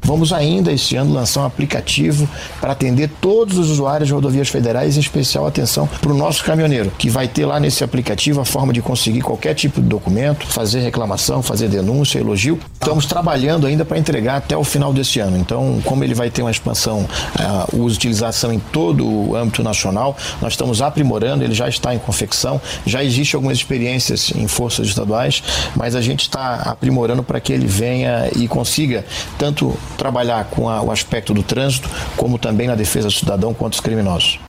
Vamos ainda este ano lançar um aplicativo para atender todos os usuários de rodovias federais, em especial atenção para o nosso caminhoneiro, que vai ter lá nesse aplicativo a forma de conseguir qualquer tipo de documento, fazer reclamação, fazer denúncia, elogio. Estamos trabalhando ainda para entregar até o final deste ano. Então, como ele vai ter uma expansão, utilização em todo o âmbito nacional, nós estamos aprimorando, ele já está em confecção, já existe algumas experiências em forças estaduais, mas a gente está aprimorando para que ele venha e consiga tanto trabalhar com o aspecto do trânsito, como também na defesa do cidadão contra os criminosos.